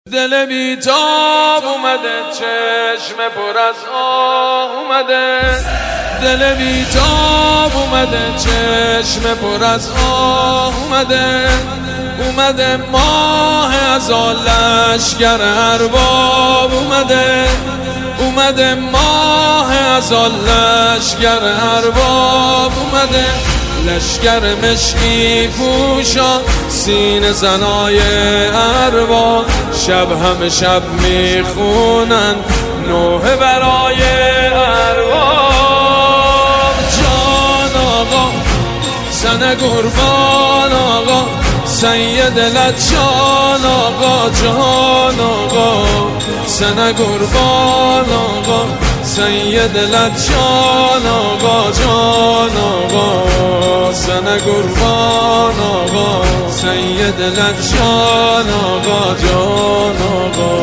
دل بیتاب اومده، چشم پر از آه اومده. دل بیتاب اومده، چشم پر از آه اومده. اومده ماه ازال لشگر ارباب اومده. اومده ماه ازال لشگر ارباب اومده. لشگر مشکی پوشان سینه زنای ارباب، شب همه شب میخونن نوحه برای ارباب. جان آقا زن قربان آقا، سید لجان آقا، جان آقا زن قربان آقا، سید لجان آقا، جان آقا زن قربان آقا، سید لجان آقا، جان آقا،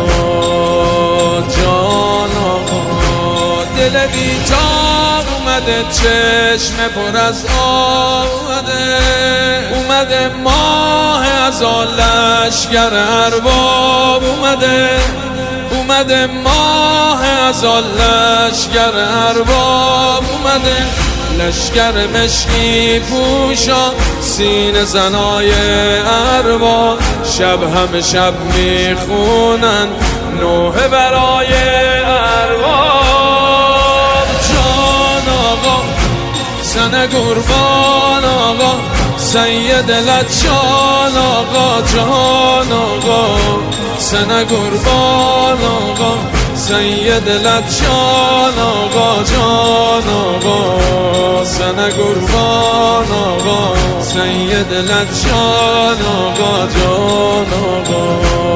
جان آقا. دل بیتاب اومده، چشم پر از آب اومده. اومده ماه ازال لشگر ارباب اومده. اومده ماه ازال لشگر ارباب اومده. لشگر مشکی پوشان سینه زنای ارباب، شب همه شب میخونن نوحه برای ارباب. جان آقا زن قربان آقا، سید لجان آقا، جان آقا زن قربان آقا، سید لجان آقا، جان آقا زن قربان آقا، سید لجان آقا، جان آقا.